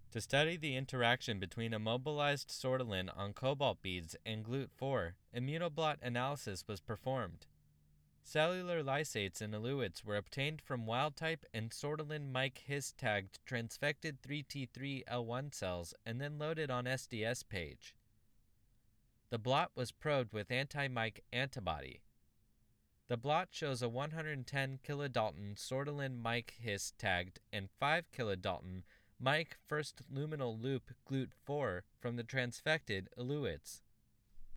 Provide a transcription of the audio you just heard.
To study the interaction between immobilized sortilin on cobalt beads and GLUT4, immunoblot analysis was performed. Cellular lysates and eluates were obtained from wild-type and sortilin mic his-tagged transfected 3T3L1 cells and then loaded on SDS page. The blot was probed with anti-mic antibody. The blot shows a 110 kilodalton sortilin mic his-tagged and 5 kilodalton mic first luminal loop GLUT4 from the transfected eluates.